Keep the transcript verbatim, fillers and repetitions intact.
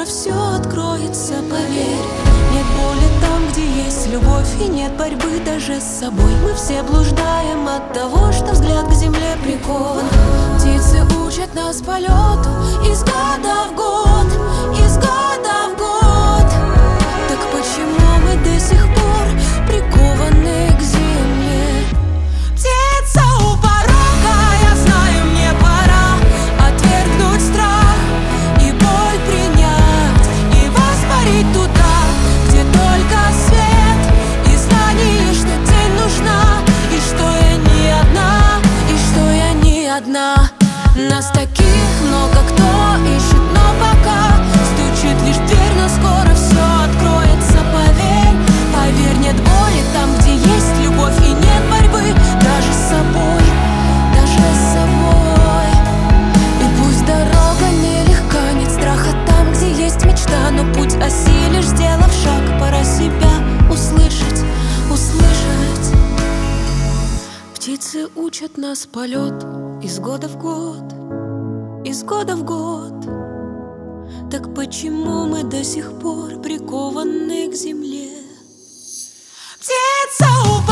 все откроется, поверь. Нет боли там, где есть любовь, и нет борьбы даже с собой. Мы все блуждаем от того, что взгляд к земле прикован. Птицы учат нас полету из года в год, из года в год. Так почему мы до сих пор прикованы к земле? Птица у порога, я знаю, мне пора отвергнуть страх и боль принять, и воспарить туда, где только свет и знание, что тень нужна, и что я не одна, и что я не одна. Нас таких много, кто ищет, но пока стучит лишь в дверь, но скоро все откроется, поверь. Поверь, нет боли там, где есть любовь, и нет борьбы даже с собой, даже с собой. И пусть дорога нелегка, нет страха там, где есть мечта, но путь осилишь, сделав шаг, пора себя услышать, услышать. Птицы учат нас полет из года в год, из года в год. Так почему мы до сих пор прикованы к земле? Птица у